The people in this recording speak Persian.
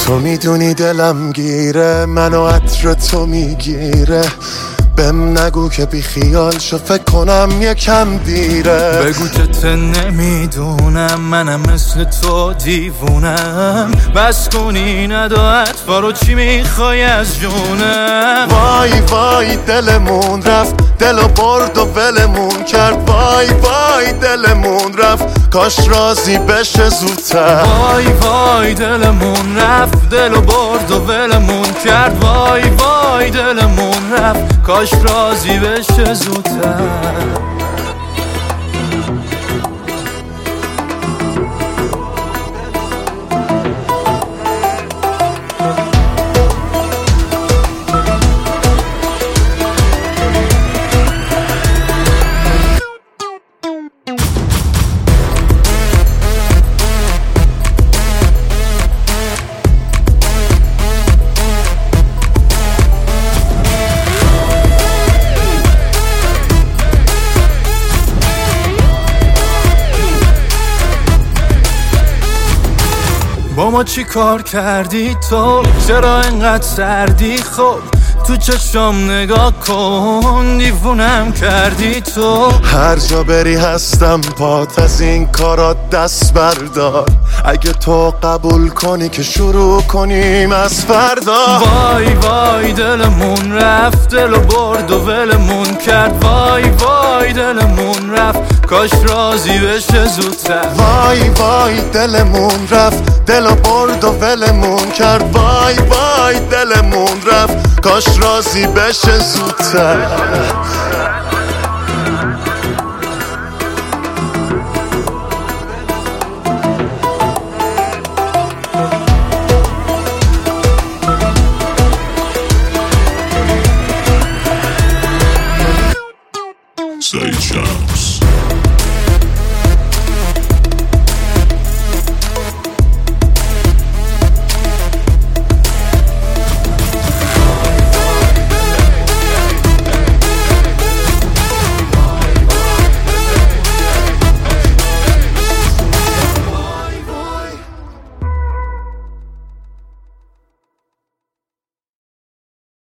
تو میدونی دلم گیره، منو عطر تو میگیره. بهم نگو که بی خیال شو، فکر کنم یکم دیره. بگو که ته نمیدونم، منم مثل تو دیوونم. بس کنی ندا اطفا رو، چی میخوای از جونم؟ وای وای دلمون رفت، دلو برد و ولمون کرد. وای وای دلمون رفت، کاش راضی بشه زودتر. وای وای دلمون رفت، دلو برد و ولمون کرد. وای وای دلمون رفت، کاش راضی بشه زودتر. با ما چی کار کردی تو؟ چرا اینقدر سردی؟ خب تو چشم نگاه کن، دیوونم کردی تو. هر جا بری هستم پات، از این کارات دست بردار. اگه تو قبول کنی که شروع کنیم از فردا. وای وای دلمون رفت، دلو برد و ولمون کرد. وای وای دلمون رفت، کاش راضی بشه زودتر. وای وای دلمون رفت، دلو برد و ولمون کرد. وای وای دلمون رفت، کاش راضی بشه زودتر.